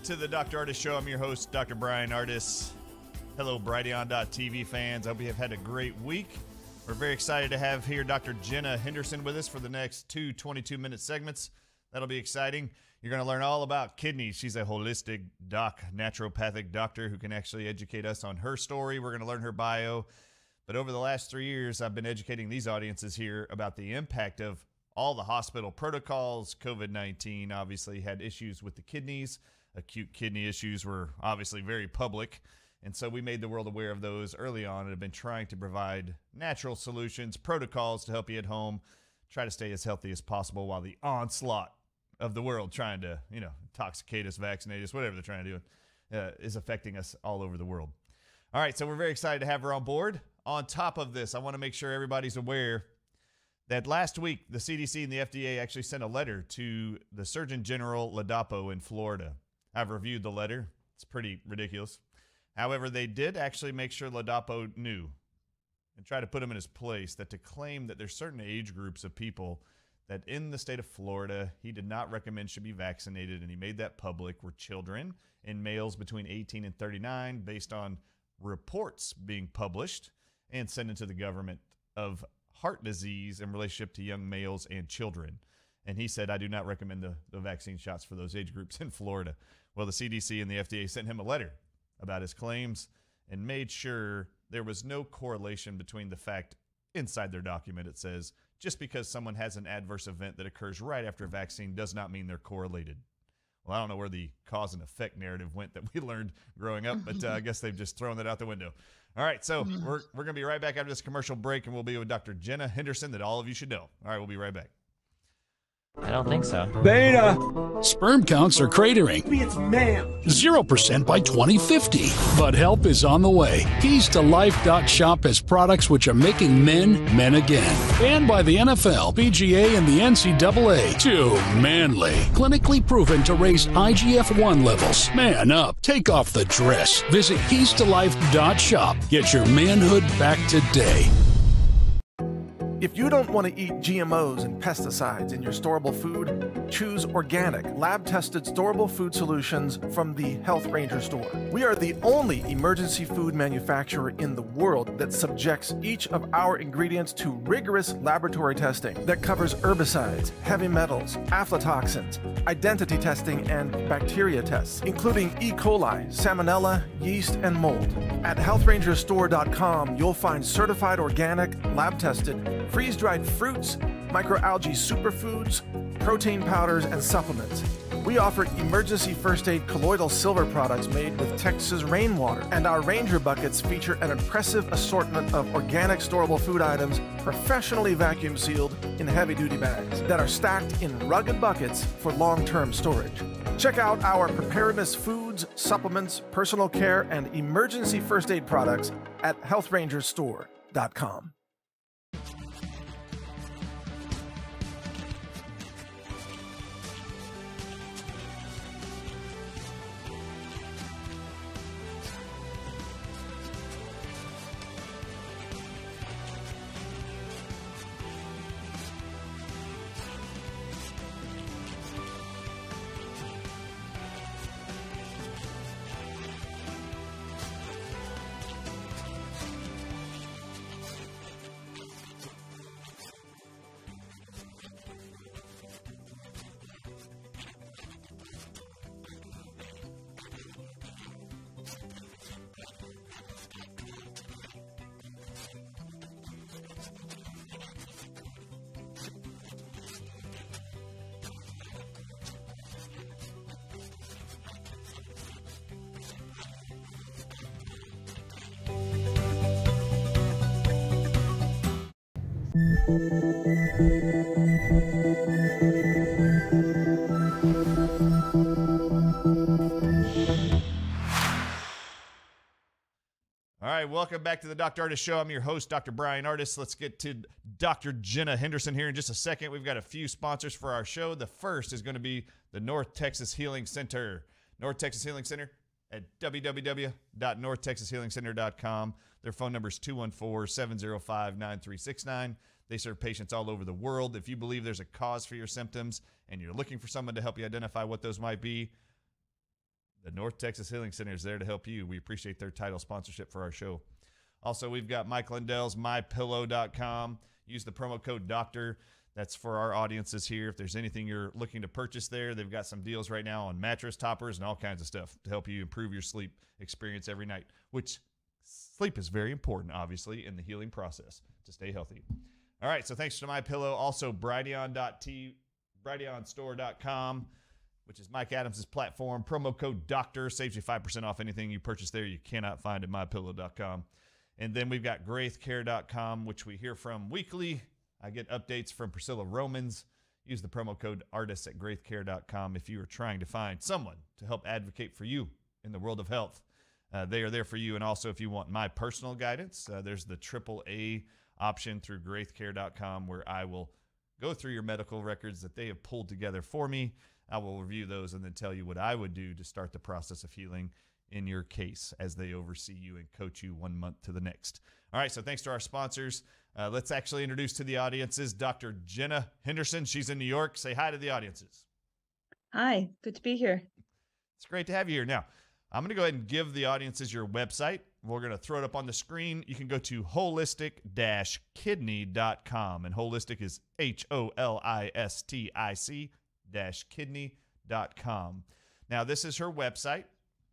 to the Dr. Ardis Show. I'm your host, Dr. Brian Ardis. Hello, Brighteon.tv fans. I hope you have had a great week. We're very excited to have here Dr. Jenna Henderson with us for the next two 22-minute segments. That'll be exciting. You're going to learn all about kidneys. She's a holistic naturopathic doctor who can actually educate us on her story. We're going to learn her bio. But over the last 3 years, I've been educating these audiences here about the impact of all the hospital protocols. COVID-19 obviously had issues with the kidneys. Acute kidney issues were obviously very public. And so we made the world aware of those early on and have been trying to provide natural solutions, protocols to help you at home, try to stay as healthy as possible while the onslaught of the world trying to, intoxicate us, vaccinate us, whatever they're trying to do, is affecting us all over the world. All right, so we're very excited to have her on board. On top of this, I want to make sure everybody's aware that last week, the CDC and the FDA actually sent a letter to the Surgeon General Ladapo in Florida. I've reviewed the letter. It's pretty ridiculous. However, they did actually make sure Ladapo knew and try to put him in his place that to claim that there's certain age groups of people that in the state of Florida he did not recommend should be vaccinated, and he made that public, were children and males between 18 and 39 based on reports being published and sent into the government of heart disease in relationship to young males and children. And he said, I do not recommend the vaccine shots for those age groups in Florida. Well, the CDC and the FDA sent him a letter about his claims and made sure there was no correlation between the fact inside their document. It says, just because someone has an adverse event that occurs right after a vaccine does not mean they're correlated. Well, I don't know where the cause and effect narrative went that we learned growing up, but I guess they've just thrown that out the window. All right, so we're going to be right back after this commercial break, and we'll be with Dr. Jenna Henderson that all of you should know. All right, we'll be right back. I don't think so. Beta. Sperm counts are cratering. It's man. 0% by 2050. But help is on the way. Keys to Life.shop has products which are making men again. Banned by the NFL, PGA, and the NCAA. Too manly. Clinically proven to raise IGF-1 levels. Man up. Take off the dress. Visit Keys to Life.shop. Get your manhood back today. If you don't want to eat GMOs and pesticides in your storable food, choose organic, lab-tested storable food solutions from the Health Ranger store. We are the only emergency food manufacturer in the world that subjects each of our ingredients to rigorous laboratory testing that covers herbicides, heavy metals, aflatoxins, identity testing, and bacteria tests, including E. coli, salmonella, yeast, and mold. At healthrangerstore.com, you'll find certified organic, lab-tested, freeze-dried fruits, microalgae superfoods, protein powders, and supplements. We offer emergency first aid colloidal silver products made with Texas rainwater, and our Ranger buckets feature an impressive assortment of organic storable food items professionally vacuum sealed in heavy-duty bags that are stacked in rugged buckets for long-term storage. Check out our preparedness foods, supplements, personal care, and emergency first aid products at healthrangerstore.com. All right, welcome back to the Dr. Ardis Show. I'm your host, Dr. Brian Ardis. Let's get to Dr. Jenna Henderson here in just a second. We've got a few sponsors for our show. The first is going to be the North Texas Healing Center. North Texas Healing Center at www.northtexashealingcenter.com. Their phone number is 214-705-9369. They serve patients all over the world. If you believe there's a cause for your symptoms and you're looking for someone to help you identify what those might be, The North Texas Healing Center is there to help you. We appreciate their title sponsorship for our show. Also, we've got Mike Lindell's MyPillow.com. Use the promo code DOCTOR. That's for our audiences here. If there's anything you're looking to purchase there, they've got some deals right now on mattress toppers and all kinds of stuff to help you improve your sleep experience every night, which sleep is very important, obviously, in the healing process to stay healthy. All right, so thanks to MyPillow. Also, BrighteonStore.com, which is Mike Adams' platform. Promo code DOCTOR saves you 5% off anything you purchase there you cannot find at MyPillow.com. And then we've got GraithCare.com, which we hear from weekly. I get updates from Priscilla Romans. Use the promo code ARTIST at GraithCare.com if you are trying to find someone to help advocate for you in the world of health. They are there for you. And also, if you want my personal guidance, there's the AAA option through GraithCare.com, where I will go through your medical records that they have pulled together for me. I will review those and then tell you what I would do to start the process of healing in your case as they oversee you and coach you 1 month to the next. All right, so thanks to our sponsors. Let's actually introduce to the audiences Dr. Jenna Henderson. She's in New York. Say hi to the audiences. Hi, good to be here. It's great to have you here. Now, I'm going to go ahead and give the audiences your website. We're going to throw it up on the screen. You can go to holistic-kidney.com, and holistic is holistic-kidney.com. Now, this is her website.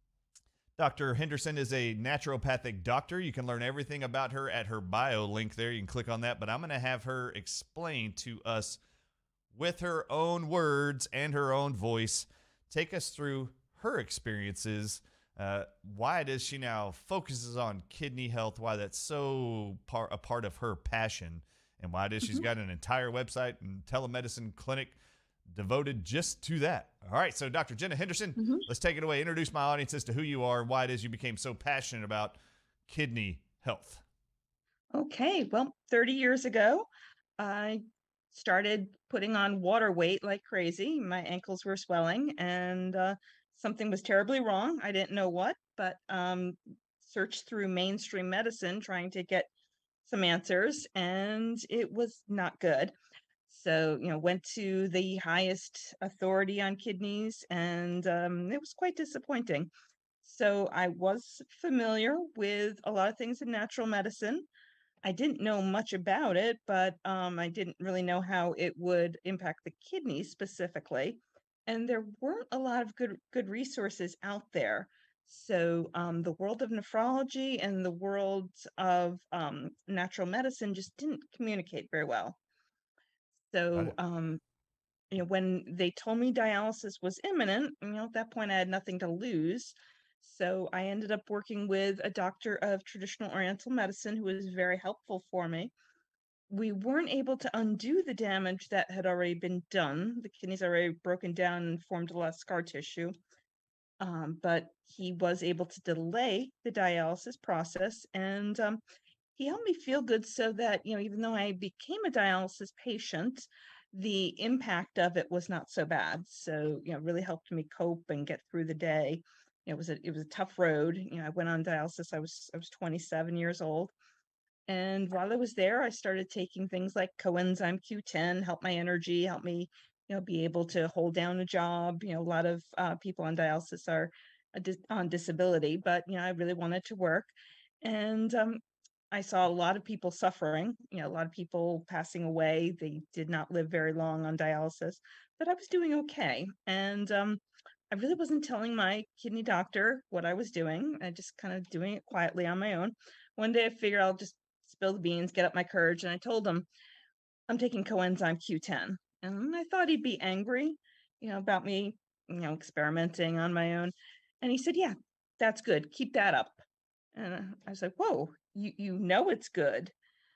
Dr. Henderson is a naturopathic doctor. You can learn everything about her at her bio link there. You can click on that, but I'm going to have her explain to us with her own words and her own voice, take us through her experiences, why it is she now focuses on kidney health, why that's so a part of her passion, and why it is she's got an entire website and telemedicine clinic devoted just to that. All right, so Dr. Jenna Henderson, let's take it away. Introduce my audience as to who you are and why it is you became so passionate about kidney health. Okay, well, 30 years ago, I started putting on water weight like crazy. My ankles were swelling, and something was terribly wrong. I didn't know what, but searched through mainstream medicine trying to get some answers, and it was not good. So, went to the highest authority on kidneys, and it was quite disappointing. So I was familiar with a lot of things in natural medicine. I didn't know much about it, but I didn't really know how it would impact the kidneys specifically. And there weren't a lot of good resources out there. So the world of nephrology and the world of natural medicine just didn't communicate very well. So, when they told me dialysis was imminent, at that point I had nothing to lose. So I ended up working with a doctor of traditional Oriental medicine who was very helpful for me. We weren't able to undo the damage that had already been done. The kidneys already broken down and formed a lot of scar tissue. But he was able to delay the dialysis process, and he helped me feel good so that, even though I became a dialysis patient, the impact of it was not so bad. So, really helped me cope and get through the day. It was a tough road. I went on dialysis. I was 27 years old. And while I was there, I started taking things like coenzyme Q10, help my energy, help me, be able to hold down a job. A lot of people on dialysis are on disability, but, I really wanted to work. And I saw a lot of people suffering, a lot of people passing away. They did not live very long on dialysis, but I was doing okay. And I really wasn't telling my kidney doctor what I was doing. I just kind of doing it quietly on my own. One day I figured I'll just spill the beans, get up my courage. And I told him, I'm taking coenzyme Q10. And I thought he'd be angry, about me, experimenting on my own. And he said, yeah, that's good. Keep that up. And I was like, whoa, you know it's good.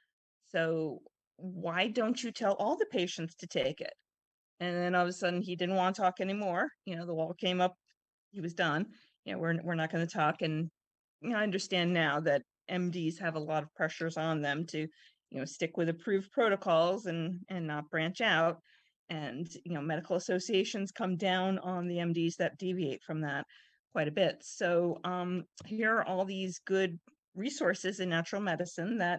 So why don't you tell all the patients to take it? And then all of a sudden he didn't want to talk anymore. The wall came up, he was done. We're not going to talk. And I understand now that MDs have a lot of pressures on them to, stick with approved protocols and not branch out. And, medical associations come down on the MDs that deviate from that quite a bit. So here are all these good resources in natural medicine that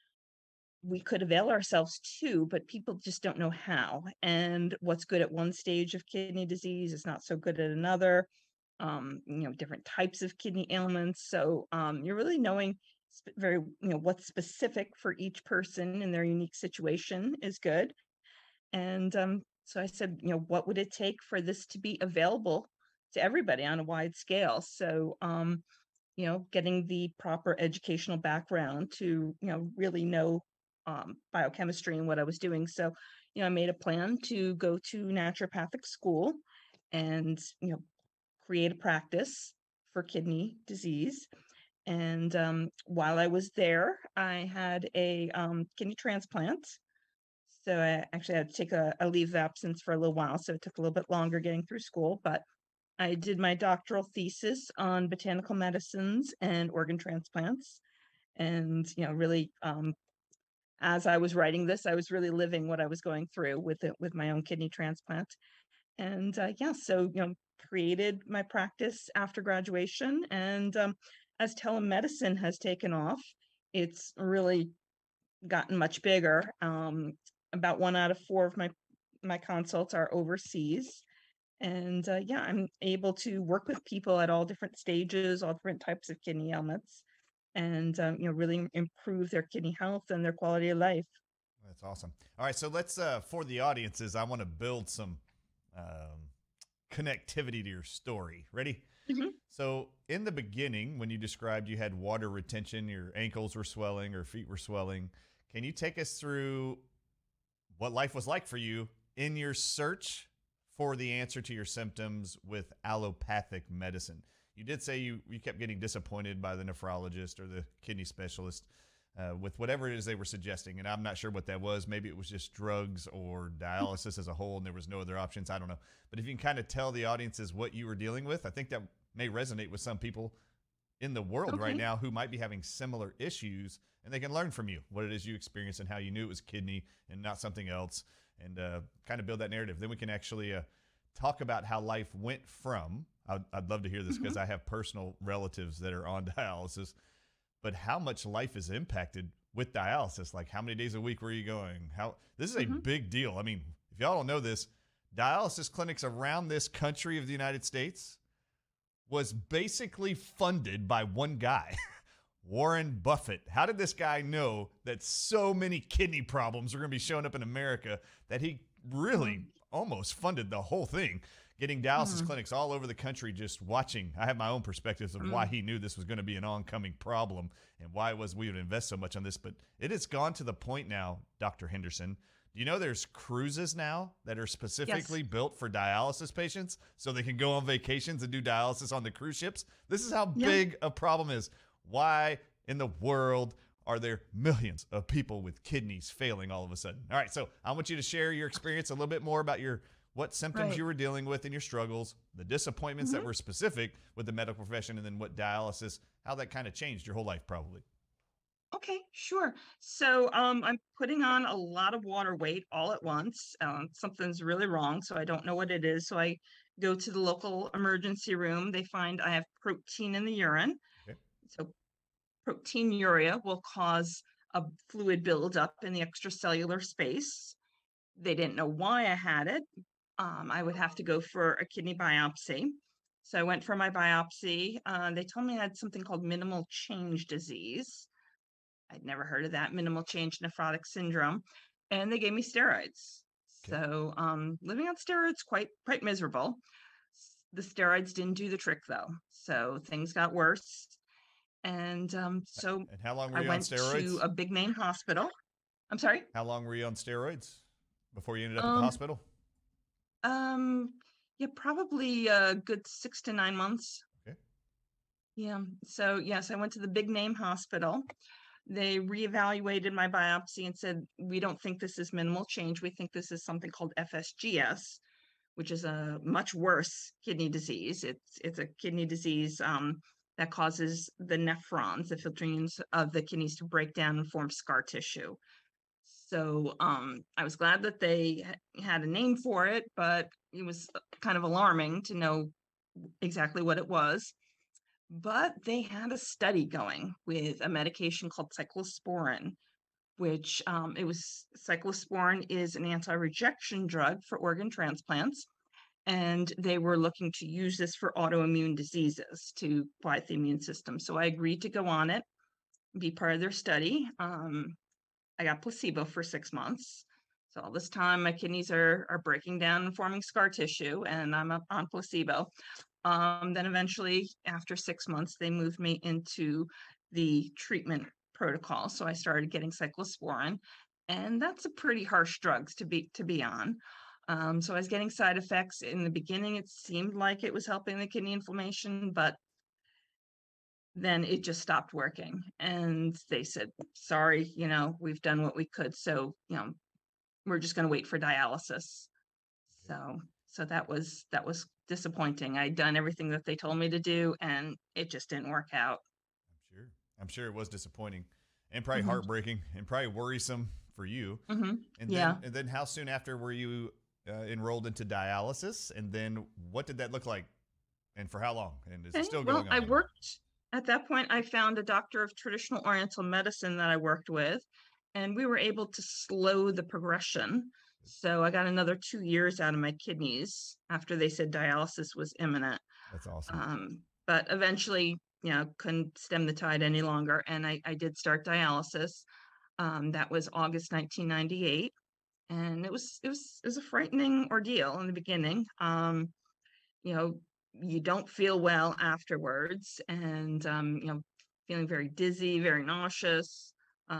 we could avail ourselves to, but people just don't know how. And what's good at one stage of kidney disease is not so good at another. different types of kidney ailments. So you're really knowing very, what's specific for each person in their unique situation is good. And so I said, what would it take for this to be available to everybody on a wide scale? So, getting the proper educational background to, really know biochemistry and what I was doing. So, I made a plan to go to naturopathic school and, create a practice for kidney disease. And while I was there, I had a kidney transplant. So I actually had to take a leave of absence for a little while. So it took a little bit longer getting through school, but I did my doctoral thesis on botanical medicines and organ transplants. And, really, as I was writing this, I was really living what I was going through with it, with my own kidney transplant. And so, created my practice after graduation. And as telemedicine has taken off, it's really gotten much bigger. About 1 out of 4 of my consults are overseas. And I'm able to work with people at all different stages, all different types of kidney ailments, and really improve their kidney health and their quality of life. That's awesome. All right, so let's for the audiences, I want to build some connectivity to your story. Ready? Mm-hmm. So in the beginning, when you described you had water retention, your ankles were swelling or feet were swelling, can you take us through what life was like for you in your search for the answer to your symptoms with allopathic medicine? You did say you kept getting disappointed by the nephrologist or the kidney specialist with whatever it is they were suggesting. And I'm not sure what that was. Maybe it was just drugs or dialysis as a whole, and there was no other options. I don't know. But if you can kind of tell the audiences what you were dealing with, I think that may resonate with some people in the world right now who might be having similar issues, and they can learn from you what it is you experienced and how you knew it was kidney and not something else, and kind of build that narrative. Then we can actually talk about how life went from, I'd love to hear this because I have personal relatives that are on dialysis, but how much life is impacted with dialysis. Like, how many days a week were you going? This is a big deal. I mean, if y'all don't know this, dialysis clinics around this country of the United States was basically funded by one guy, Warren Buffett. How did this guy know that so many kidney problems are going to be showing up in America that he really almost funded the whole thing, getting dialysis clinics all over the country just watching? I have my own perspectives of why he knew this was going to be an oncoming problem and why it was we would invest so much on this. But it has gone to the point now, Dr. Henderson, do you know there's cruises now that are specifically built for dialysis patients so they can go on vacations and do dialysis on the cruise ships? This is how big a problem is. Why in the world are there millions of people with kidneys failing all of a sudden? All right, so I want you to share your experience a little bit more about what symptoms you were dealing with and your struggles, the disappointments that were specific with the medical profession, and then what dialysis, how that kind of changed your whole life probably. Okay, sure. So I'm putting on a lot of water weight all at once. Something's really wrong, so I don't know what it is. So I go to the local emergency room. They find I have protein in the urine. Okay. So proteinuria will cause a fluid buildup in the extracellular space. They didn't know why I had it. I would have to go for a kidney biopsy. So I went for my biopsy. They told me I had something called minimal change disease. I'd never heard of that, minimal change nephrotic syndrome. And they gave me steroids. Okay. So living on steroids, quite miserable. The steroids didn't do the trick, though. So things got worse. And so And how long were I you on went steroids? to a big name hospital. I'm sorry? How long were you on steroids before you ended up at the hospital? Yeah, probably a good 6 to 9 months. Okay. Yeah. So yes, I went to the big name hospital. They reevaluated my biopsy and said, we don't think this is minimal change. We think this is something called FSGS, which is a much worse kidney disease. It's a kidney disease that causes the nephrons, the filtrines of the kidneys, to break down and form scar tissue. So I was glad that they had a name for it, but it was kind of alarming to know exactly what it was. But they had a study going with a medication called cyclosporin, which cyclosporin is an anti-rejection drug for organ transplants. and they were looking to use this for autoimmune diseases to quiet the immune system. So I agreed to go on it, be part of their study. I got placebo for 6 months. So all this time, my kidneys are breaking down and forming scar tissue, and I'm up on placebo. Then eventually, after 6 months, they moved me into the treatment protocol. So I started getting cyclosporin, and that's a pretty harsh drugs to be on. So I was getting side effects. In the beginning, it seemed like it was helping the kidney inflammation, but then it just stopped working. And they said, sorry, we've done what we could. So, we're just going to wait for dialysis. So that was disappointing. I'd done everything that they told me to do, and it just didn't work out. I'm sure it was disappointing and probably heartbreaking and probably worrisome for you. And then how soon after were you enrolled into dialysis? And then what did that look like? And for how long? And is it still going on? I worked at that point. I found a doctor of traditional Oriental medicine that I worked with, and we were able to slow the progression. So I got another 2 years out of my kidneys after they said dialysis was imminent. That's awesome. But eventually, couldn't stem the tide any longer, and I did start dialysis. That was August 1998, and it was a frightening ordeal in the beginning. You don't feel well afterwards, and feeling very dizzy, very nauseous.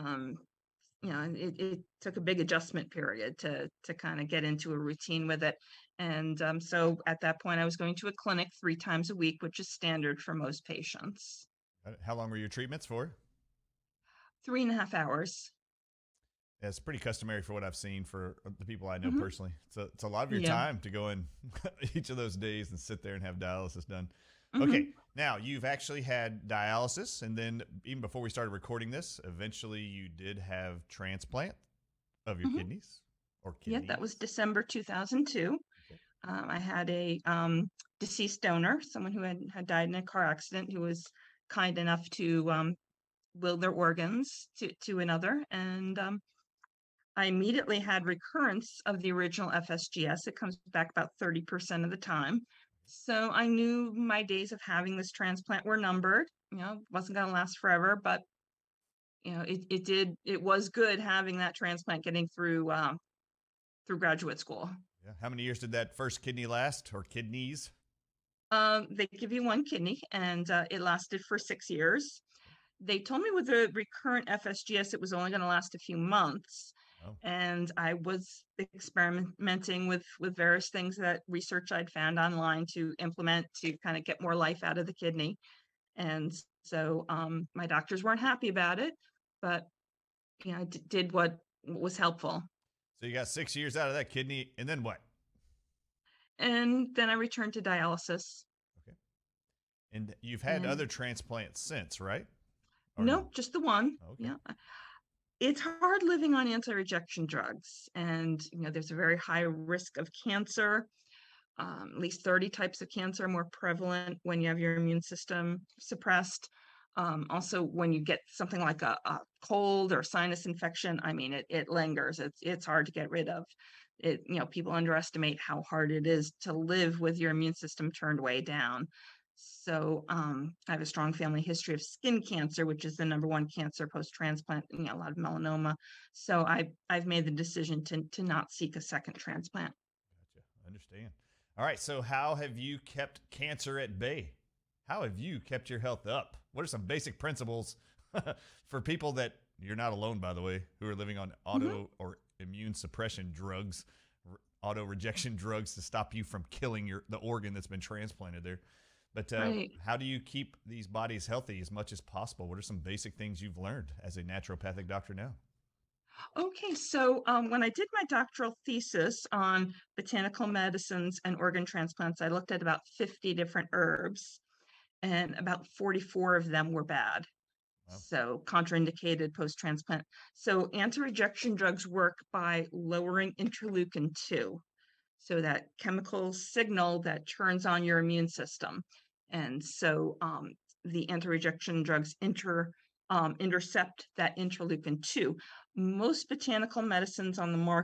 It took a big adjustment period to kind of get into a routine with it. And so at that point, I was going to a clinic 3 times a week, which is standard for most patients. How long were your treatments for? 3.5 hours. Yeah, it's pretty customary for what I've seen for the people I know personally. It's a lot of your time to go in each of those days and sit there and have dialysis done. Okay, now you've actually had dialysis, and then even before we started recording this, eventually you did have transplant of your kidneys or kidneys. Yeah, that was December 2002. Okay. I had a deceased donor, someone who had died in a car accident, who was kind enough to will their organs to another, and I immediately had recurrence of the original FSGS. It comes back about 30% of the time. So I knew my days of having this transplant were numbered. It wasn't going to last forever, but it was good having that transplant, getting through graduate school. Yeah. How many years did that first kidney last, or kidneys? They give you 1 kidney, and it lasted for 6 years. They told me with the recurrent FSGS, it was only going to last a few months. Oh. And I was experimenting with various things that research I'd found online to implement to kind of get more life out of the kidney. And so my doctors weren't happy about it, but I did what was helpful. So you got 6 years out of that kidney, and then what? And then I returned to dialysis. Okay. And you've had other transplants since, right? No, just the one. Okay. Yeah. It's hard living on anti-rejection drugs, and there's a very high risk of cancer. At least 30 types of cancer are more prevalent when you have your immune system suppressed. Also, when you get something like a cold or sinus infection, it lingers. It's hard to get rid of. People underestimate how hard it is to live with your immune system turned way down. So I have a strong family history of skin cancer, which is the #1 cancer post-transplant, a lot of melanoma. So I've made the decision to not seek a second transplant. Gotcha. Understand. All right. So how have you kept cancer at bay? How have you kept your health up? What are some basic principles for people that, you're not alone, by the way, who are living on auto or immune suppression drugs, auto rejection drugs to stop you from killing the organ that's been transplanted there? But right. How do you keep these bodies healthy as much as possible? What are some basic things you've learned as a naturopathic doctor now? Okay, so when I did my doctoral thesis on botanical medicines and organ transplants, I looked at about 50 different herbs, and about 44 of them were bad. Wow. So contraindicated post-transplant. So anti-rejection drugs work by lowering interleukin-2. So that chemical signal that turns on your immune system. And so the anti-rejection drugs intercept that interleukin-2. Most botanical medicines on the market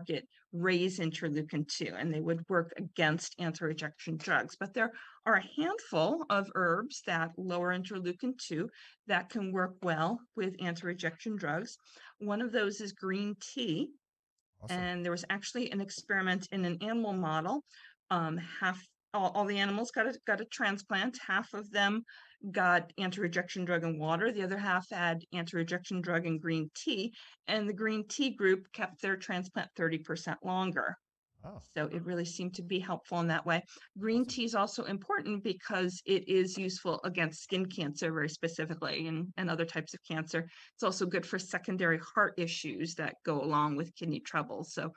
raise interleukin 2, and they would work against anti-rejection drugs. But there are a handful of herbs that lower interleukin 2 that can work well with anti-rejection drugs. One of those is green tea. Awesome. And there was actually an experiment in an animal model. All the animals got a transplant. Half of them got anti-rejection drug and water. The other half had anti-rejection drug and green tea. And the green tea group kept their transplant 30% longer. Oh, So it really seemed to be helpful in that way. Green awesome. tea is also important because it is useful against skin cancer very specifically and other types of cancer. It's also good for secondary heart issues that go along with kidney trouble. So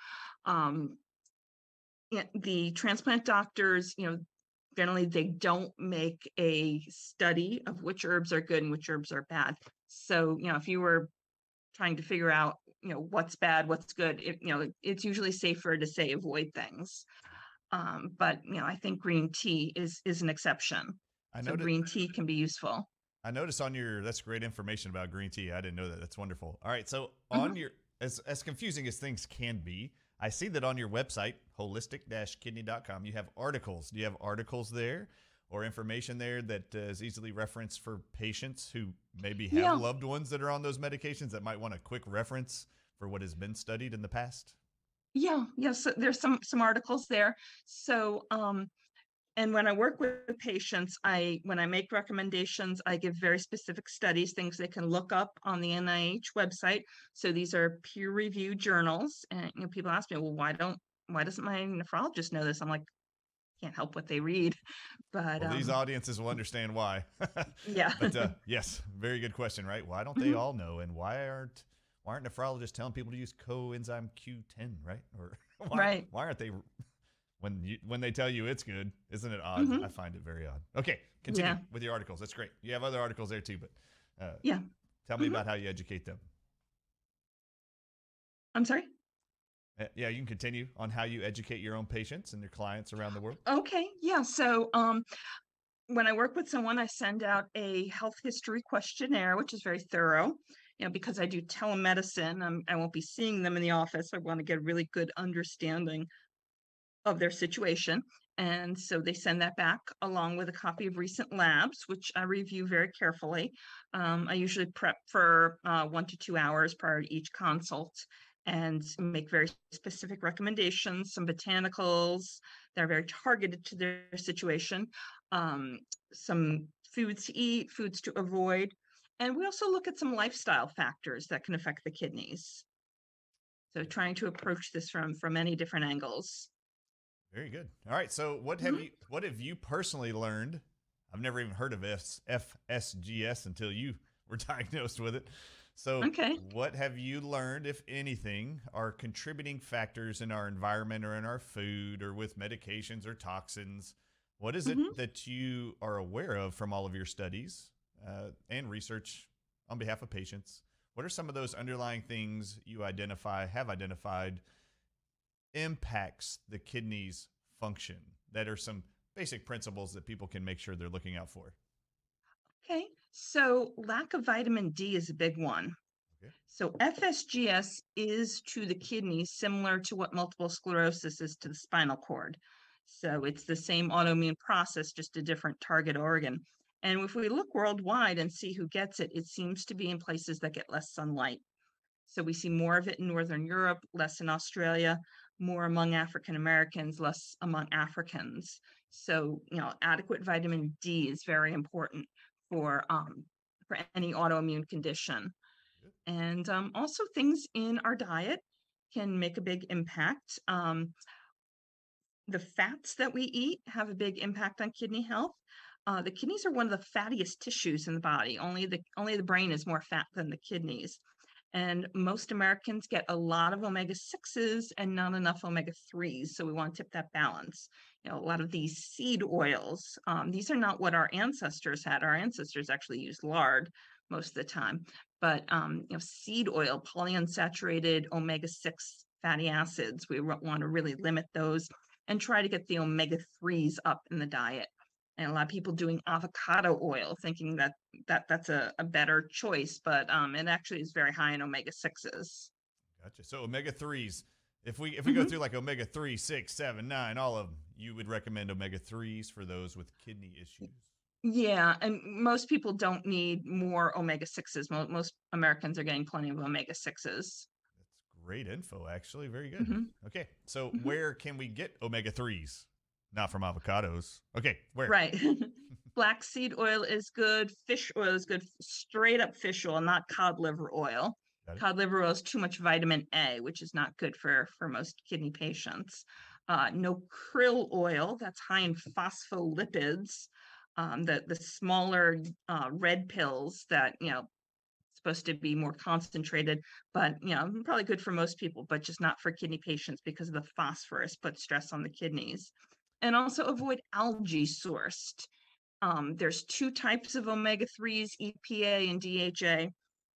the transplant doctors, generally they don't make a study of which herbs are good and which herbs are bad. So, if you were trying to figure out, what's bad, what's good, it's usually safer to say avoid things. But I think green tea is an exception. I So noticed. green tea can be useful. I noticed on your. That's great information about green tea. I didn't know that. That's wonderful. All right, so Mhm. on your, as confusing as things can be, I see that on your website, holistic-kidney.com, you have articles. Do you have articles there or information there that is easily referenced for patients who maybe have Yeah. loved ones that are on those medications that might want a quick reference for what has been studied in the past? Yeah. So there's some articles there. So and when I work with patients, when I make recommendations, I give very specific studies, things they can look up on the NIH website. So these are peer-reviewed journals, and people ask me, well, why doesn't my nephrologist know this? I'm like, can't help what they read, but Well, these audiences will understand why. yeah. But yes, very good question, right? Why don't they all know, and why aren't nephrologists telling people to use coenzyme Q10, right? Or Right. why aren't they when they tell you it's good? Isn't it odd? Mhm. I find it very odd. Okay, continue Yeah. with your articles. That's great. You have other articles there too, but Yeah. tell me Mhm. about how you educate them. I'm sorry. Yeah, you can continue on how you educate your own patients and your clients around the world. Okay. Yeah. So when I work with someone, I send out a health history questionnaire, which is very thorough. Because I do telemedicine, I won't be seeing them in the office. I want to get a really good understanding of their situation. And so they send that back along with a copy of recent labs, which I review very carefully. I usually prep for 1 to 2 hours prior to each consult and make very specific recommendations, some botanicals that are very targeted to their situation, some foods to eat, foods to avoid. And we also look at some lifestyle factors that can affect the kidneys. So trying to approach this from many different angles. Very good. All right. So what have you personally learned? I've never even heard of FSGS until you were diagnosed with it. So Okay. what have you learned, if anything, are contributing factors in our environment or in our food or with medications or toxins? What is it Mhm. that you are aware of from all of your studies and research on behalf of patients? What are some of those underlying things you have identified impacts the kidney's function that are some basic principles that people can make sure they're looking out for? Okay. So lack of vitamin D is a big one. Okay. So FSGS is to the kidney similar to what multiple sclerosis is to the spinal cord. So it's the same autoimmune process, just a different target organ. And if we look worldwide and see who gets it, it seems to be in places that get less sunlight. So we see more of it in Northern Europe, less in Australia, more among African Americans, less among Africans. So, adequate vitamin D is very important for any autoimmune condition. Good. And also things in our diet can make a big impact. The fats that we eat have a big impact on kidney health. The kidneys are one of the fattiest tissues in the body. Only the brain is more fat than the kidneys. And most Americans get a lot of omega 6s and not enough omega 3s. So we want to tip that balance. A lot of these seed oils, these are not what our ancestors had. Our ancestors actually used lard most of the time. But seed oil, polyunsaturated omega 6 fatty acids, we want to really limit those and try to get the omega 3s up in the diet. And a lot of people doing avocado oil, thinking that's a better choice, but it actually is very high in omega 6s. Gotcha. So omega 3s, If we go through like omega 3, 6, 7, 9, all of them, you would recommend omega 3s for those with kidney issues. Yeah, and most people don't need more omega 6s. Most Americans are getting plenty of omega 6s. That's great info, actually. Very good. Okay, so where can we get omega 3s? Not from avocados. Okay, where? Right. Flaxseed oil is good. Fish oil is good. Straight up fish oil, not cod liver oil. Cod liver oil is too much vitamin A, which is not good for most kidney patients. No krill oil, that's high in phospholipids. The smaller red pills that, supposed to be more concentrated, but, probably good for most people, but just not for kidney patients because of the phosphorus, puts stress on the kidneys. And also avoid algae sourced. There's 2 types of omega-3s, EPA and DHA.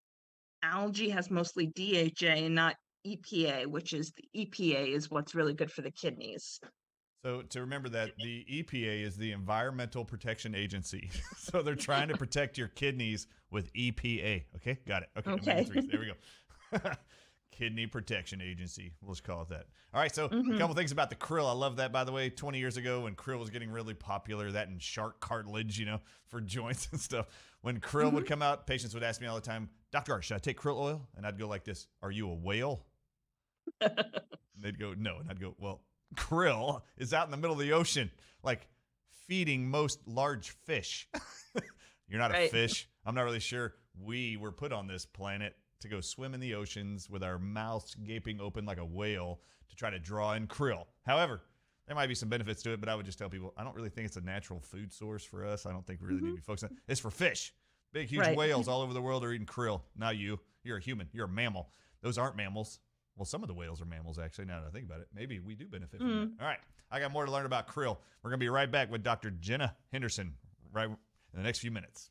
Algae has mostly DHA and not EPA, which is the EPA is what's really good for the kidneys. So to remember that the EPA is the Environmental Protection Agency. So they're trying to protect your kidneys with EPA. Okay, got it. Okay. There we go. Kidney Protection Agency. We'll just call it that. All right, so a couple things about the krill. I love that, by the way. 20 years ago when krill was getting really popular, that and shark cartilage, for joints and stuff. When krill would come out, patients would ask me all the time, Dr. Art, should I take krill oil? And I'd go like this, are you a whale? And they'd go, no. And I'd go, well, krill is out in the middle of the ocean, like feeding most large fish. You're not a fish. I'm not really sure. We were put on this planet to go swim in the oceans with our mouths gaping open like a whale to try to draw in krill. However, there might be some benefits to it, but I would just tell people, I don't really think it's a natural food source for us. I don't think we really need to be focused on it. It's for fish. Big, huge whales all over the world are eating krill. Not you. You're a human. You're a mammal. Those aren't mammals. Well, some of the whales are mammals, actually, now that I think about it. Maybe we do benefit from that. All right. I got more to learn about krill. We're going to be right back with Dr. Jenna Henderson right in the next few minutes.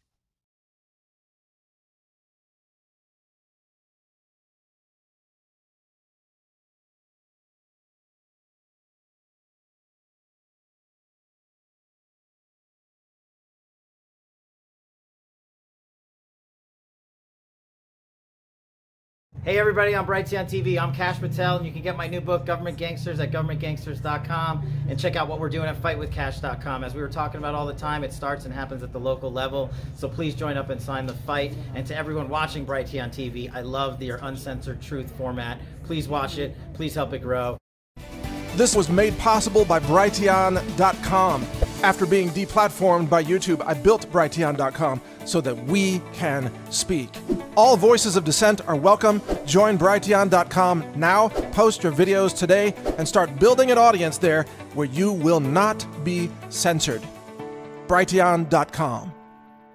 Hey everybody, I'm Brighteon TV. I'm Kash Patel, and you can get my new book, Government Gangsters, at governmentgangsters.com, and check out what we're doing at fightwithkash.com. As we were talking about all the time, it starts and happens at the local level, so please join up and sign the fight. And to everyone watching Brighteon TV, I love your uncensored truth format. Please watch it. Please help it grow. This was made possible by Brighteon.com. After being deplatformed by YouTube, I built Brighteon.com so that we can speak. All voices of dissent are welcome. Join Brighteon.com now, post your videos today, and start building an audience there where you will not be censored. Brighteon.com.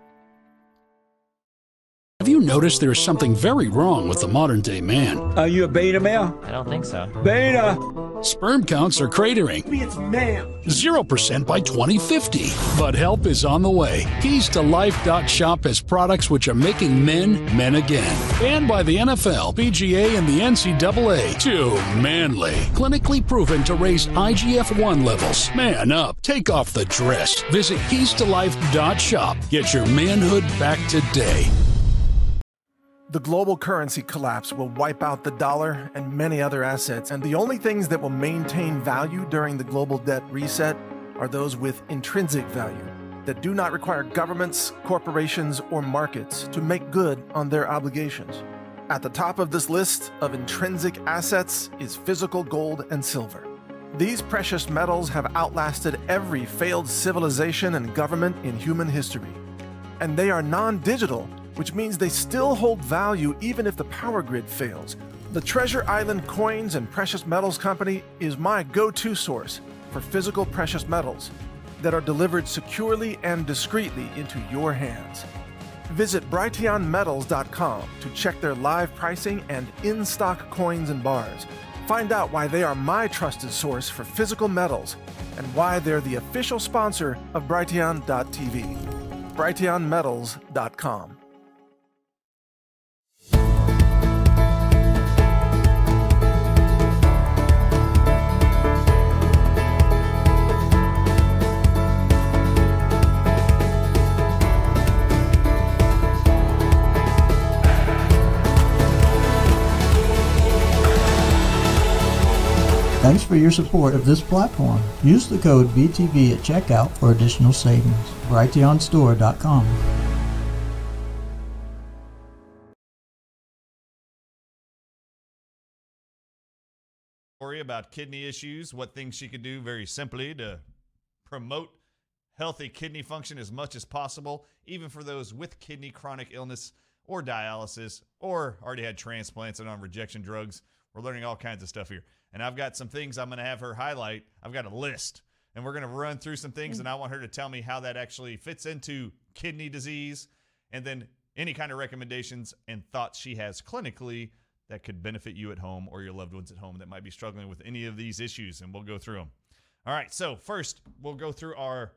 Have you noticed there's something very wrong with the modern day man? Are you a beta male? I don't think so. Beta! Sperm counts are cratering. It's male. 0% by 2050. But help is on the way. Keys to Life.shop has products which are making men again. And by the NFL, PGA, and the NCAA. Too manly. Clinically proven to raise IGF-1 levels. Man up. Take off the dress. Visit KeysToLife.shop. Get your manhood back today. The global currency collapse will wipe out the dollar and many other assets, and the only things that will maintain value during the global debt reset are those with intrinsic value that do not require governments, corporations, or markets to make good on their obligations. At the top of this list of intrinsic assets is physical gold and silver. These precious metals have outlasted every failed civilization and government in human history. And they are non-digital, which means they still hold value even if the power grid fails. The Treasure Island Coins and Precious Metals Company is my go-to source for physical precious metals that are delivered securely and discreetly into your hands. Visit BrighteonMetals.com to check their live pricing and in-stock coins and bars. Find out why they are my trusted source for physical metals and why they're the official sponsor of Brighteon.tv. BrighteonMetals.com. Thanks for your support of this platform. Use the code BTV at checkout for additional savings. Brighteonstore.com. Story about kidney issues, what things she could do very simply to promote healthy kidney function as much as possible, even for those with kidney chronic illness or dialysis or already had transplants and on rejection drugs. We're learning all kinds of stuff here. And I've got some things I'm going to have her highlight. I've got a list, and we're going to run through some things, and I want her to tell me how that actually fits into kidney disease, and then any kind of recommendations and thoughts she has clinically that could benefit you at home or your loved ones at home that might be struggling with any of these issues, and we'll go through them. All right, so first, we'll go through our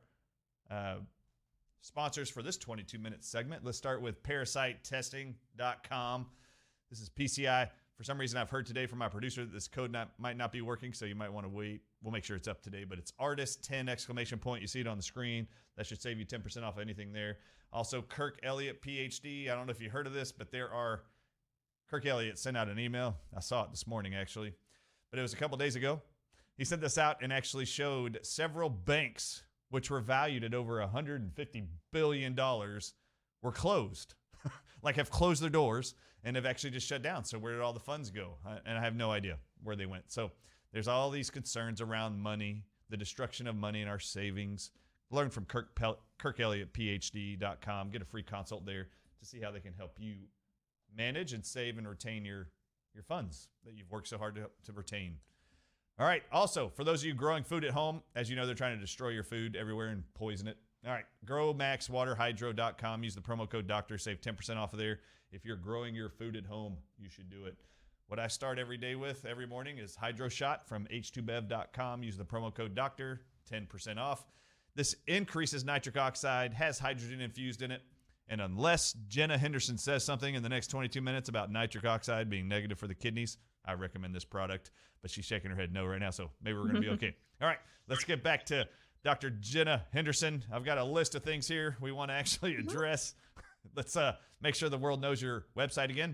sponsors for this 22-minute segment. Let's start with parasitetesting.com. This is PCI. For some reason, I've heard today from my producer that this code might not be working, so you might want to wait. We'll make sure it's up today, but it's Artist10! You see it on the screen. That should save you 10% off anything there. Also, Kirk Elliott, PhD. I don't know if you heard of this, but Kirk Elliott sent out an email. I saw it this morning, actually, but it was a couple days ago. He sent this out and actually showed several banks, which were valued at over $150 billion, were closed, like have closed their doors and have actually just shut down. So where did all the funds go? And I have no idea where they went. So there's all these concerns around money, the destruction of money in our savings. Learn from Kirk Elliott, PhD.com. Get a free consult there to see how they can help you manage and save and retain your funds that you've worked so hard to retain. All right. Also, for those of you growing food at home, as you know, they're trying to destroy your food everywhere and poison it. All right. GrowMaxWaterHydro.com. Use the promo code DOCTOR. Save 10% off of there. If you're growing your food at home, you should do it. What I start every day with every morning is Hydro Shot from H2Bev.com. Use the promo code DOCTOR. 10% off. This increases nitric oxide, has hydrogen infused in it. And unless Jenna Henderson says something in the next 22 minutes about nitric oxide being negative for the kidneys, I recommend this product. But she's shaking her head no right now, so maybe we're going to be okay. All right, let's get back to Dr. Jenna Henderson. I've got a list of things here we want to actually address. Let's make sure the world knows your website again,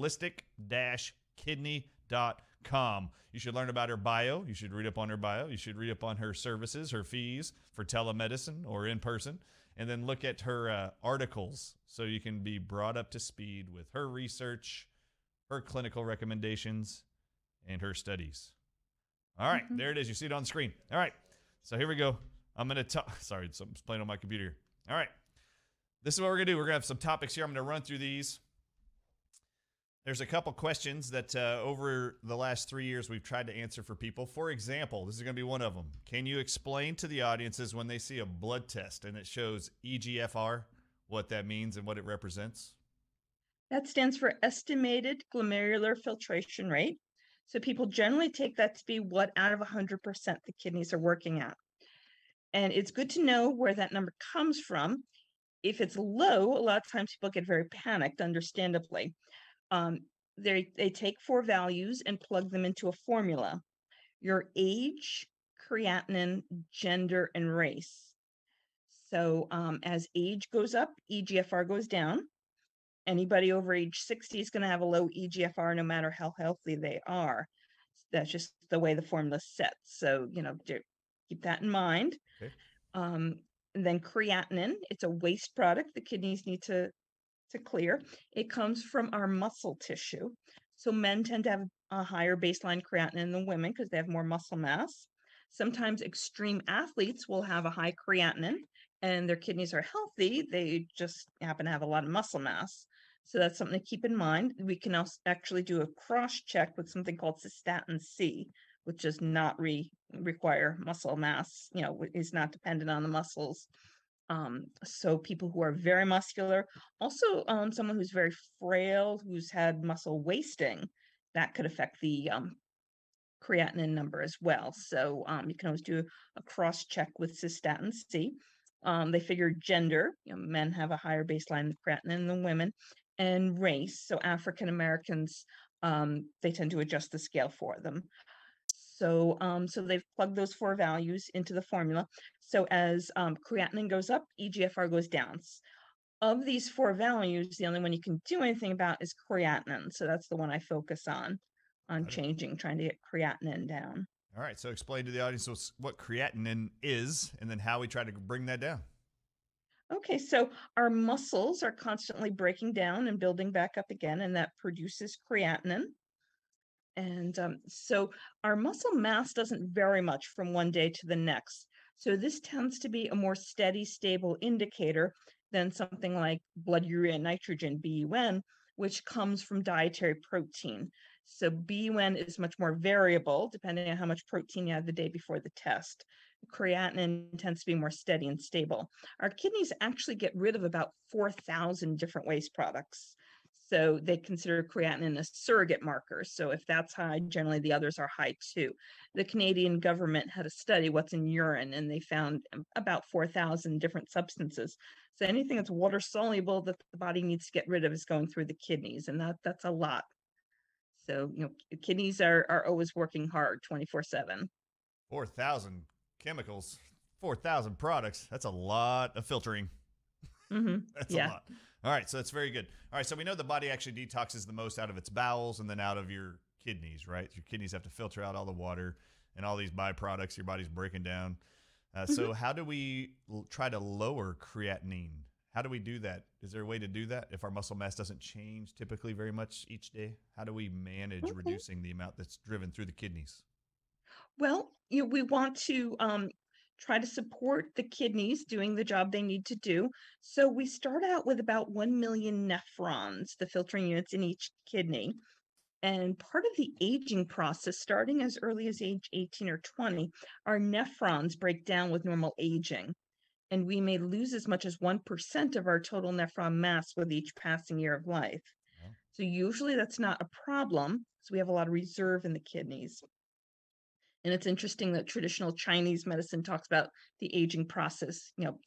holistic-kidney.com. You should learn about her bio. You should read up on her bio. You should read up on her services, her fees for telemedicine or in person. And then look at her articles so you can be brought up to speed with her research, her clinical recommendations, and her studies. All right, there it is. You see it on the screen. All right, so here we go. I'm going to talk. Sorry, something's playing on my computer here. All right, this is what we're going to do. We're going to have some topics here. I'm going to run through these. There's a couple questions that over the last 3 years we've tried to answer for people. For example, this is going to be one of them. Can you explain to the audiences when they see a blood test and it shows EGFR, what that means and what it represents? That stands for estimated glomerular filtration rate. So people generally take that to be what out of 100% the kidneys are working at. And it's good to know where that number comes from. If it's low, a lot of times people get very panicked, understandably. They take 4 values and plug them into a formula. Your age, creatinine, gender, and race. So as age goes up, EGFR goes down. Anybody over age 60 is going to have a low EGFR no matter how healthy they are. That's just the way the formula's set. So, keep that in mind. Okay. And then creatinine, it's a waste product the kidneys need to clear. It comes from our muscle tissue. So men tend to have a higher baseline creatinine than women because they have more muscle mass. Sometimes extreme athletes will have a high creatinine and their kidneys are healthy. They just happen to have a lot of muscle mass. So that's something to keep in mind. We can also actually do a cross check with something called cystatin C, which does not require muscle mass, is not dependent on the muscles. So people who are very muscular, also someone who's very frail, who's had muscle wasting, that could affect the creatinine number as well. So you can always do a cross check with cystatin C. They figure gender, men have a higher baseline creatinine than women, and race. So African Americans, they tend to adjust the scale for them. So they've plugged those 4 values into the formula. So as creatinine goes up, EGFR goes down. Of these 4 values, the only one you can do anything about is creatinine. So that's the one I focus on trying to get creatinine down. All right. So explain to the audience what creatinine is and then how we try to bring that down. Okay, so our muscles are constantly breaking down and building back up again, and that produces creatinine. And so our muscle mass doesn't vary much from one day to the next. So this tends to be a more steady, stable indicator than something like blood urea nitrogen, BUN, which comes from dietary protein. So BUN is much more variable depending on how much protein you had the day before the test. Creatinine tends to be more steady and stable. Our kidneys actually get rid of about 4,000 different waste products. So they consider creatinine a surrogate marker. So if that's high, generally the others are high too. The Canadian government had a study what's in urine, and they found about 4,000 different substances. So anything that's water soluble that the body needs to get rid of is going through the kidneys, and that's a lot. So kidneys are always working hard 24/7. 4,000 chemicals, 4,000 products. That's a lot of filtering. That's a lot. All right, so that's very good. All right, so we know the body actually detoxes the most out of its bowels and then out of your kidneys, right? Your kidneys have to filter out all the water and all these byproducts your body's breaking down. So how do we try to lower creatinine? How do we do that? Is there a way to do that if our muscle mass doesn't change typically very much each day? How do we manage reducing the amount that's driven through the kidneys? Well, we want to try to support the kidneys doing the job they need to do. So we start out with about 1 million nephrons, the filtering units in each kidney. And part of the aging process, starting as early as age 18 or 20, our nephrons break down with normal aging. And we may lose as much as 1% of our total nephron mass with each passing year of life. Wow. So usually that's not a problem, because we have a lot of reserve in the kidneys. And it's interesting that traditional Chinese medicine talks about the aging process,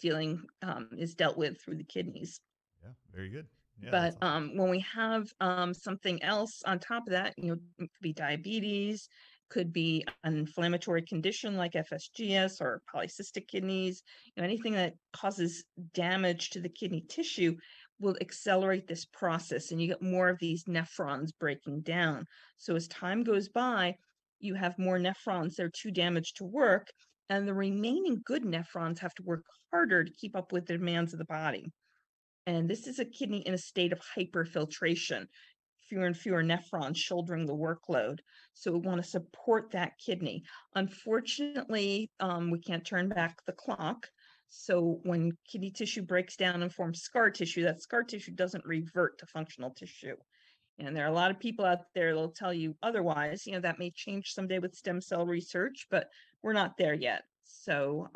is dealt with through the kidneys. Yeah, very good. Yeah, But awesome. when we have something else on top of that, it could be diabetes, could be an inflammatory condition like FSGS or polycystic kidneys, anything that causes damage to the kidney tissue will accelerate this process, and you get more of these nephrons breaking down. So as time goes by, you have more nephrons that are too damaged to work, and the remaining good nephrons have to work harder to keep up with the demands of the body. And this is a kidney in a state of hyperfiltration, fewer and fewer nephrons shouldering the workload. So we want to support that kidney. Unfortunately, we can't turn back the clock. So when kidney tissue breaks down and forms scar tissue, that scar tissue doesn't revert to functional tissue. And there are a lot of people out there that'll tell you otherwise. That may change someday with stem cell research, but we're not there yet. So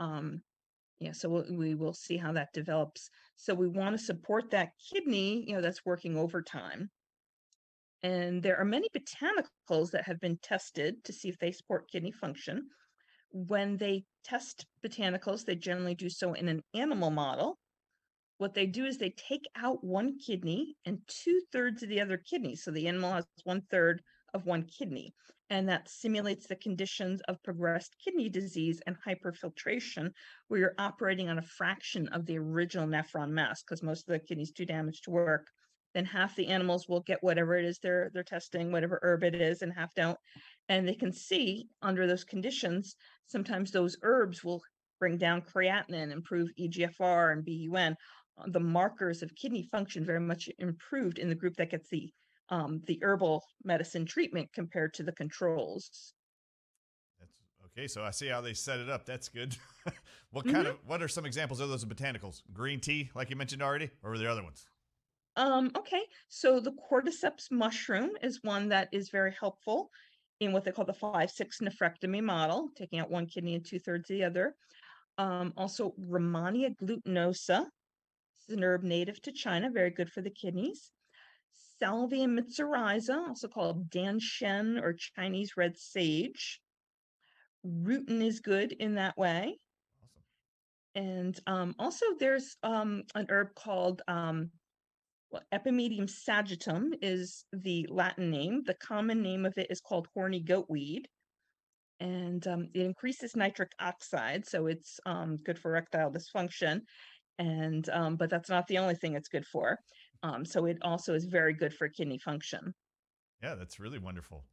so we will see how that develops. So we want to support that kidney, that's working overtime. And there are many botanicals that have been tested to see if they support kidney function. When they test botanicals, they generally do so in an animal model. What they do is they take out one kidney and 2/3 of the other kidney. So the animal has 1/3 of one kidney. And that simulates the conditions of progressed kidney disease and hyperfiltration, where you're operating on a fraction of the original nephron mass, because most of the kidney's too damaged to work. Then half the animals will get whatever it is they're testing, whatever herb it is, and half don't. And they can see under those conditions, sometimes those herbs will bring down creatinine, improve EGFR and BUN. The markers of kidney function very much improved in the group that gets the herbal medicine treatment compared to the controls. That's okay. So I see how they set it up. That's good. What are some examples of those botanicals? Green tea, like you mentioned already, or were there other ones? Okay, so the cordyceps mushroom is one that is very helpful in what they call the 5/6 nephrectomy model, taking out one kidney and 2/3 of the other. Also, Rehmannia glutinosa. This is an herb native to China, very good for the kidneys. Salvia mycorrhiza, also called danshen or Chinese red sage. Rutin is good in that way. Awesome. And also there's an herb called Epimedium sagittum is the Latin name. The common name of it is called horny goatweed. And it increases nitric oxide, so it's good for erectile dysfunction. And but that's not the only thing it's good for. So it also is very good for kidney function. Yeah, that's really wonderful.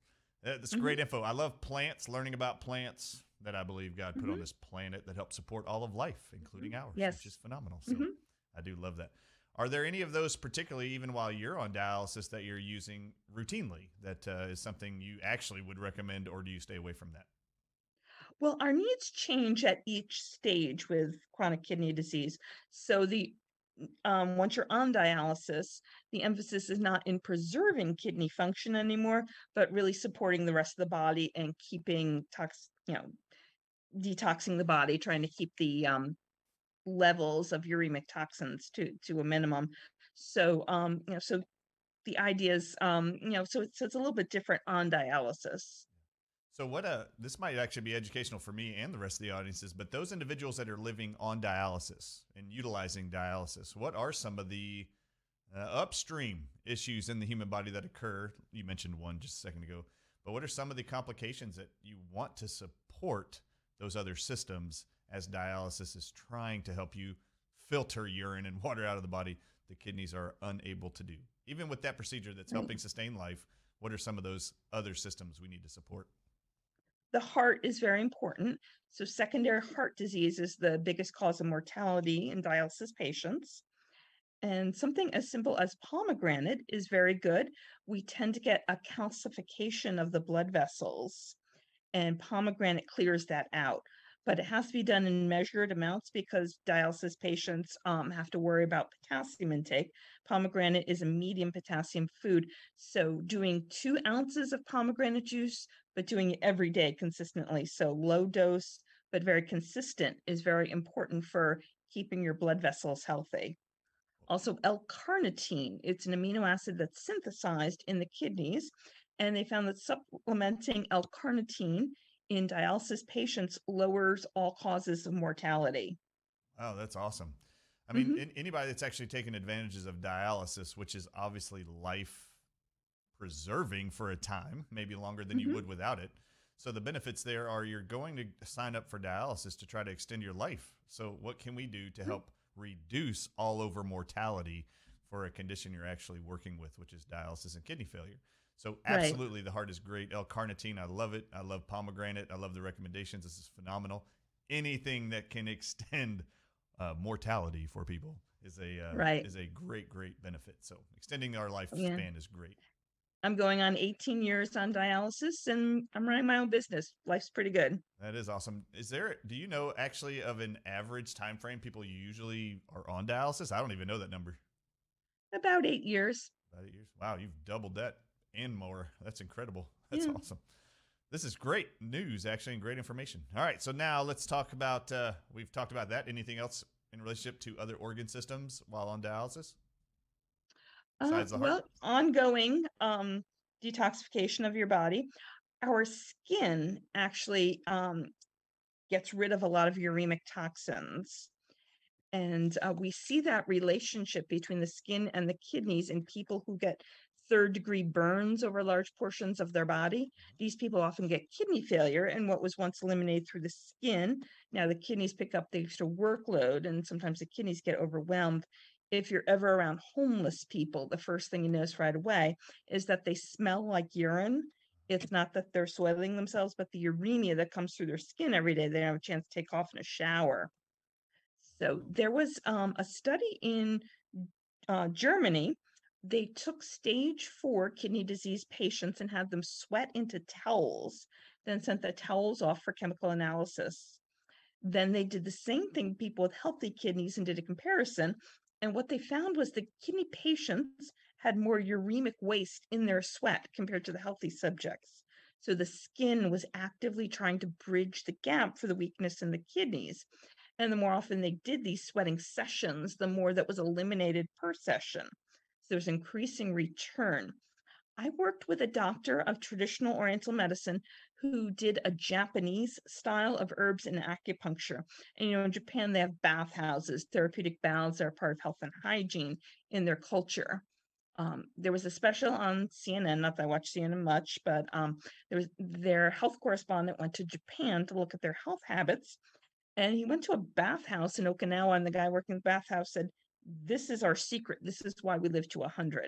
That's great info. I love plants, learning about plants that I believe God put on this planet that help support all of life, including ours, which is phenomenal. So I do love that. Are there any of those, particularly even while you're on dialysis, that you're using routinely that is something you actually would recommend, or do you stay away from that? Well, our needs change at each stage with chronic kidney disease. So once you're on dialysis, the emphasis is not in preserving kidney function anymore, but really supporting the rest of the body and keeping detoxing the body, trying to keep the levels of uremic toxins to a minimum. So so the idea is so it's a little bit different on dialysis. So this might actually be educational for me and the rest of the audiences, but those individuals that are living on dialysis and utilizing dialysis, what are some of the upstream issues in the human body that occur? You mentioned one just a second ago, but what are some of the complications that you want to support those other systems as dialysis is trying to help you filter urine and water out of the body the kidneys are unable to do? Even with that procedure that's helping sustain life, what are some of those other systems we need to support? The heart is very important. So secondary heart disease is the biggest cause of mortality in dialysis patients. And something as simple as pomegranate is very good. We tend to get a calcification of the blood vessels, and pomegranate clears that out. But it has to be done in measured amounts because dialysis patients have to worry about potassium intake. Pomegranate is a medium potassium food. So doing 2 ounces of pomegranate juice, but doing it every day consistently. So low dose, but very consistent is very important for keeping your blood vessels healthy. Also, L-carnitine, it's an amino acid that's synthesized in the kidneys. And they found that supplementing L-carnitine in dialysis patients lowers all causes of mortality. Oh, that's awesome. I mean, anybody that's actually taken advantages of dialysis, which is obviously life preserving for a time, maybe longer than you would without it. So the benefits there are you're going to sign up for dialysis to try to extend your life. So what can we do to help reduce all over mortality for a condition you're actually working with, which is dialysis and kidney failure? So absolutely, the heart is great. L-carnitine, I love it. I love pomegranate. I love the recommendations. This is phenomenal. Anything that can extend mortality for people is a great benefit. So extending our lifespan is great. I'm going on 18 years on dialysis, and I'm running my own business. Life's pretty good. That is awesome. Do you know actually of an average time frame people usually are on dialysis? I don't even know that number. About 8 years. About 8 years. Wow, you've doubled that and more. That's incredible. That's awesome. This is great news, actually, and great information. All right, so now let's talk about, we've talked about that. Anything else in relationship to other organ systems while on dialysis? Besides the heart? Well, ongoing detoxification of your body. Our skin actually gets rid of a lot of uremic toxins. And we see that relationship between the skin and the kidneys in people who get third-degree burns over large portions of their body. These people often get kidney failure, and what was once eliminated through the skin, now the kidneys pick up the extra workload, and sometimes the kidneys get overwhelmed. If you're ever around homeless people, the first thing you notice right away is that they smell like urine. It's not that they're soiling themselves, but the uremia that comes through their skin every day, they don't have a chance to take off in a shower. So there was a study in Germany. They took stage 4 kidney disease patients and had them sweat into towels, then sent the towels off for chemical analysis. Then they did the same thing with people with healthy kidneys and did a comparison. And what they found was the kidney patients had more uremic waste in their sweat compared to the healthy subjects. So the skin was actively trying to bridge the gap for the weakness in the kidneys. And the more often they did these sweating sessions, the more that was eliminated per session. So there's increasing return. I worked with a doctor of traditional Oriental medicine who did a Japanese style of herbs and acupuncture. And, in Japan, they have bathhouses, therapeutic baths are part of health and hygiene in their culture. There was a special on CNN, not that I watch CNN much, but their health correspondent went to Japan to look at their health habits. And he went to a bathhouse in Okinawa, and the guy working the bathhouse said, "This is our secret. This is why we live to 100.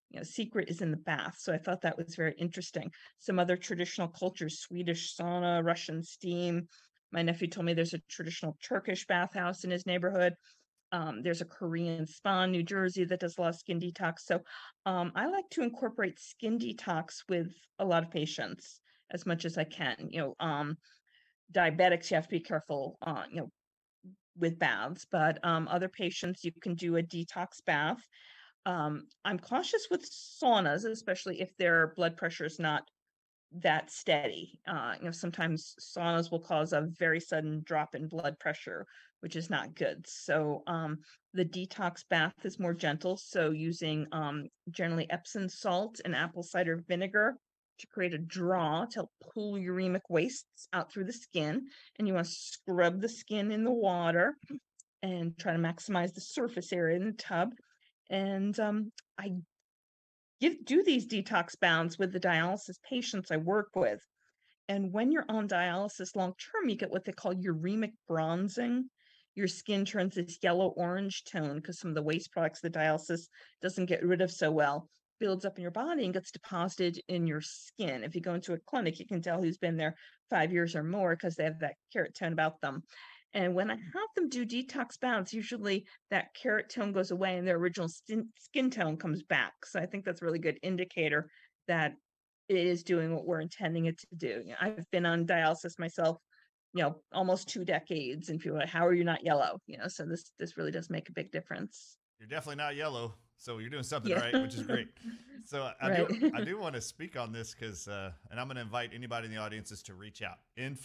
secret is in the bath. So I thought that was very interesting. Some other traditional cultures, Swedish sauna, Russian steam. My nephew told me there's a traditional Turkish bathhouse in his neighborhood. There's a Korean spa in New Jersey that does a lot of skin detox. So I like to incorporate skin detox with a lot of patients as much as I can. Diabetics, you have to be careful, with baths, but other patients, you can do a detox bath. I'm cautious with saunas, especially if their blood pressure is not that steady. Sometimes saunas will cause a very sudden drop in blood pressure, which is not good. So the detox bath is more gentle. So using generally Epsom salt and apple cider vinegar to create a draw to help pull uremic wastes out through the skin. And you want to scrub the skin in the water and try to maximize the surface area in the tub. And I do these detox bounds with the dialysis patients I work with. And when you're on dialysis long term, you get what they call uremic bronzing. Your skin turns this yellow orange tone because some of the waste products the dialysis doesn't get rid of so well builds up in your body and gets deposited in your skin. If you go into a clinic, you can tell who's been there 5 years or more because they have that carrot tone about them. And when I have them do detox bounds, usually that carrot tone goes away and their original skin tone comes back. So I think that's a really good indicator that it is doing what we're intending it to do. I've been on dialysis myself, almost 2 decades, and people are like, how are you not yellow? So this really does make a big difference. You're definitely not yellow, so you're doing something right, which is great. So I do want to speak on this because, and I'm going to invite anybody in the audiences to reach out.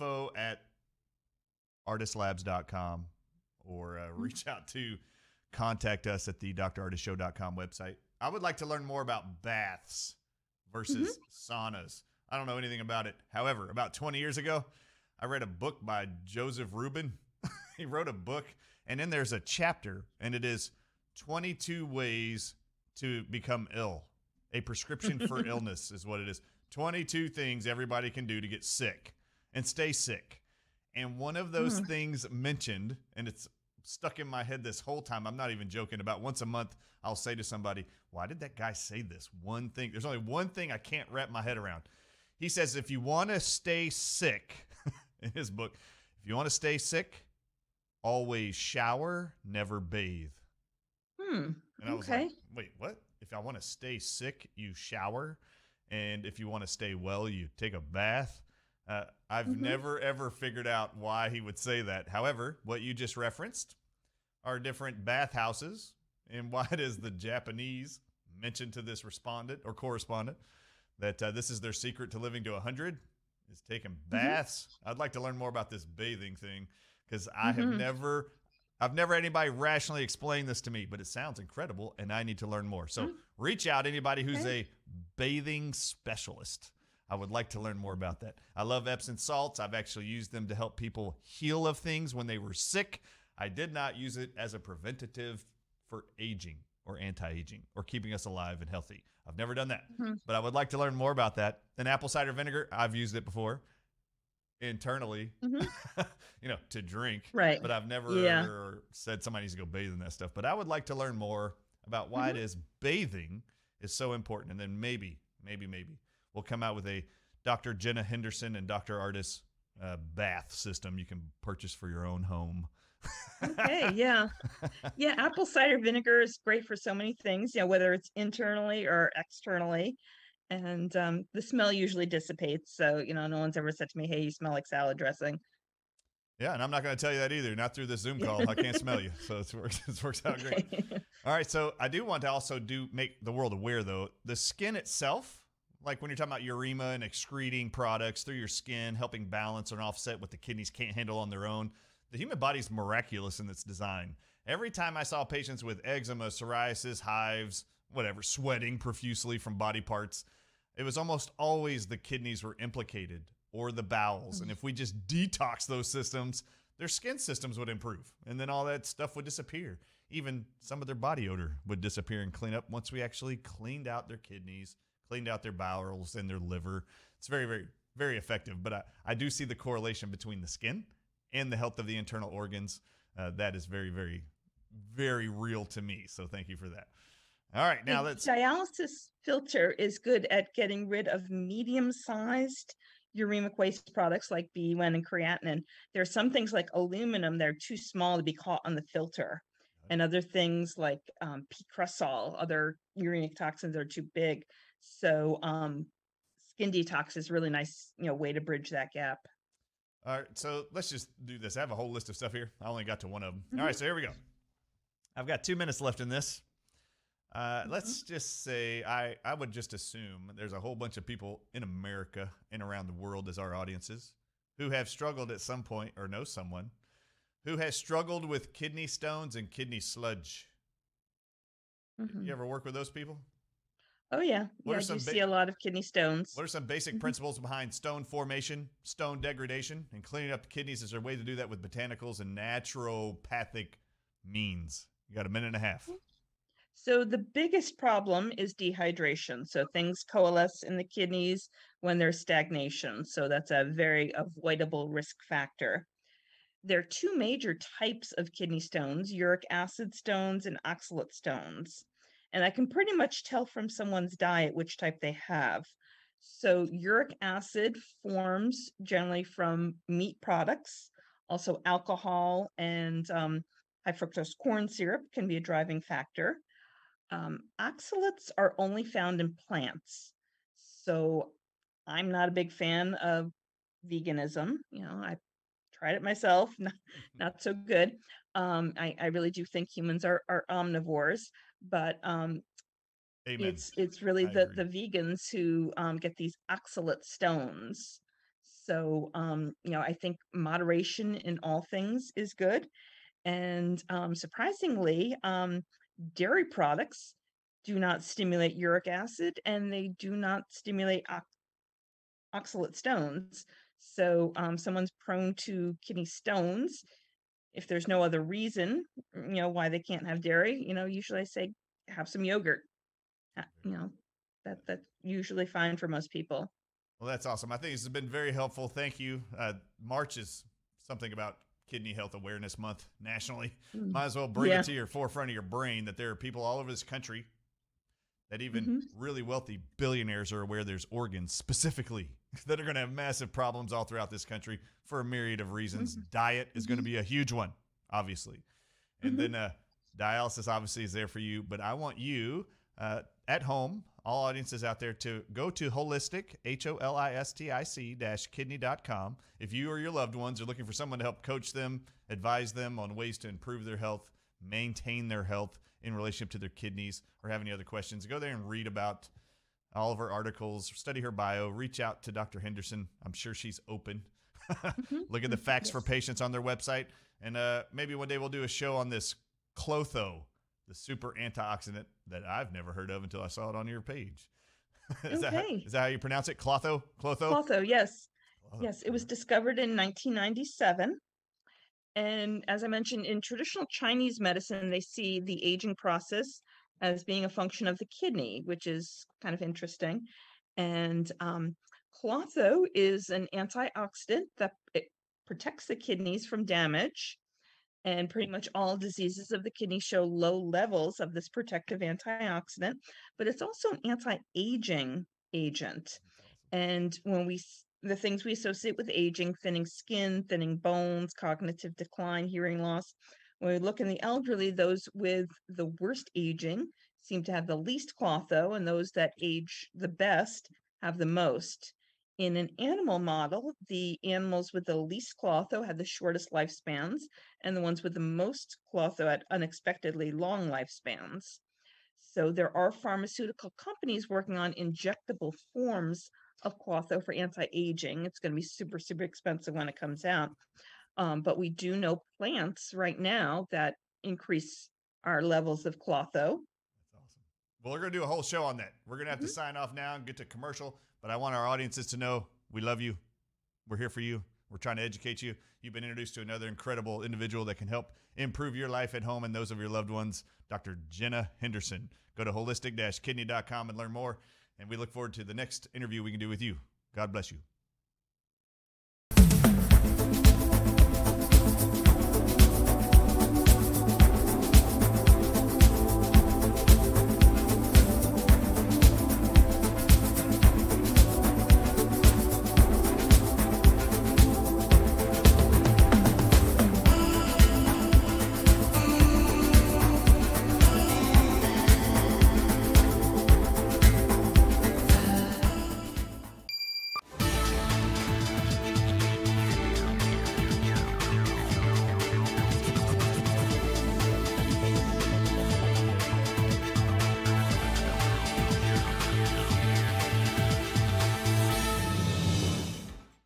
info@artistlabs.com or reach out to contact us at the drartistshow.com website. I would like to learn more about baths versus saunas. I don't know anything about it. However, about 20 years ago, I read a book by Joseph Rubin. He wrote a book, and then there's a chapter, and it is 22 ways to become ill. A prescription for illness is what it is. 22 things everybody can do to get sick and stay sick. And one of those things mentioned, and it's stuck in my head this whole time, I'm not even joking, about once a month I'll say to somebody, why did that guy say this one thing? There's only one thing I can't wrap my head around. He says, if you want to stay sick, in his book, if you want to stay sick, always shower, never bathe. And I was like, wait, what? If I want to stay sick, you shower. And if you want to stay well, you take a bath. I've never, ever figured out why he would say that. However, what you just referenced are different bathhouses. And why does the Japanese mention to this respondent or correspondent that this is their secret to living to 100 is taking baths? I'd like to learn more about this bathing thing because I have never had anybody rationally explain this to me, but it sounds incredible, and I need to learn more. So reach out, anybody who's a bathing specialist. I would like to learn more about that. I love Epsom salts. I've actually used them to help people heal of things when they were sick. I did not use it as a preventative for aging or anti-aging or keeping us alive and healthy. I've never done that, but I would like to learn more about that. And apple cider vinegar, I've used it before internally, to drink. Right. But I've never said somebody needs to go bathe in that stuff. But I would like to learn more about why it is bathing is so important. And then maybe we'll come out with a Dr. Jenna Henderson and Dr. Ardis bath system you can purchase for your own home. Okay, yeah. Apple cider vinegar is great for so many things, whether it's internally or externally. And the smell usually dissipates. So, no one's ever said to me, hey, you smell like salad dressing. Yeah, and I'm not going to tell you that either. Not through this Zoom call. I can't smell you. So it works out great. All right, so I do want to also make the world aware, though. The skin itself, like when you're talking about urema and excreting products through your skin, helping balance and offset what the kidneys can't handle on their own, the human body's miraculous in its design. Every time I saw patients with eczema, psoriasis, hives, whatever, sweating profusely from body parts, it was almost always the kidneys were implicated or the bowels. And if we just detox those systems, their skin systems would improve. And then all that stuff would disappear. Even some of their body odor would disappear and clean up once we actually cleaned out their kidneys, cleaned out their bowels and their liver. It's very, very, very effective. But I do see the correlation between the skin and the health of the internal organs. That is very, very, very real to me. So thank you for that. All right, now The let's. dialysis filter is good at getting rid of medium-sized uremic waste products like BUN and creatinine. There are some things like aluminum that are too small to be caught on the filter, and other things like picrosol, other uremic toxins are too big. So skin detox is really nice, way to bridge that gap. All right, so let's just do this. I have a whole list of stuff here. I only got to one of them. Mm-hmm. All right, so here we go. I've got 2 minutes left in this. Let's just say I would just assume there's a whole bunch of people in America and around the world as our audiences who have struggled at some point or know someone who has struggled with kidney stones and kidney sludge. Mhm. You ever work with those people? Oh yeah, What are I some do see a lot of kidney stones. What are some basic principles behind stone formation, stone degradation, and cleaning up the kidneys? Is there a way to do that with botanicals and naturopathic means? You got a minute and a half. So the biggest problem is dehydration. So things coalesce in the kidneys when there's stagnation. So that's a very avoidable risk factor. There are two major types of kidney stones, uric acid stones and oxalate stones. And I can pretty much tell from someone's diet which type they have. So uric acid forms generally from meat products, also alcohol and high fructose corn syrup can be a driving factor. Oxalates are only found in plants. So I'm not a big fan of veganism. I tried it myself, not so good. I really do think humans are omnivores, but Amen. it's really I the agree. vegans who get these oxalate stones. So I think moderation in all things is good. And surprisingly, dairy products do not stimulate uric acid and they do not stimulate oxalate stones. So someone's prone to kidney stones. If there's no other reason, why they can't have dairy, usually I say have some yogurt. That's usually fine for most people. Well, that's awesome. I think this has been very helpful. Thank you. March is something about Kidney Health Awareness Month nationally. Might as well bring it to your forefront of your brain that there are people all over this country that even really wealthy billionaires are aware there's organs specifically that are going to have massive problems all throughout this country for a myriad of reasons. Diet is going to be a huge one, obviously. And then dialysis obviously is there for you. But I want you at home, all audiences out there, to go to holistic, holistic-kidney.com. If you or your loved ones are looking for someone to help coach them, advise them on ways to improve their health, maintain their health in relationship to their kidneys, or have any other questions, go there and read about all of her articles, study her bio, reach out to Dr. Henderson. I'm sure she's open. Look at the facts for patients on their website. And maybe one day we'll do a show on this Clotho, the super antioxidant that I've never heard of until I saw it on your page. Is that how you pronounce it? Clotho? Clotho, yes. Clotho. Yes, it was discovered in 1997. And as I mentioned, in traditional Chinese medicine, they see the aging process as being a function of the kidney, which is kind of interesting. And Clotho is an antioxidant that it protects the kidneys from damage. And pretty much all diseases of the kidney show low levels of this protective antioxidant, but it's also an anti-aging agent. And the things we associate with aging, thinning skin, thinning bones, cognitive decline, hearing loss. When we look in the elderly, those with the worst aging seem to have the least Clotho, and those that age the best have the most. In an animal model, the animals with the least Clotho had the shortest lifespans, and the ones with the most Clotho had unexpectedly long lifespans. So there are pharmaceutical companies working on injectable forms of Clotho for anti-aging. It's going to be super, super expensive when it comes out. But we do know plants right now that increase our levels of Clotho. That's awesome. Well, we're going to do a whole show on that. We're going to have to sign off now and get to commercial, but I want our audiences to know we love you. We're here for you. We're trying to educate you. You've been introduced to another incredible individual that can help improve your life at home and those of your loved ones, Dr. Jenna Henderson. Go to holistic-kidney.com and learn more. And we look forward to the next interview we can do with you. God bless you.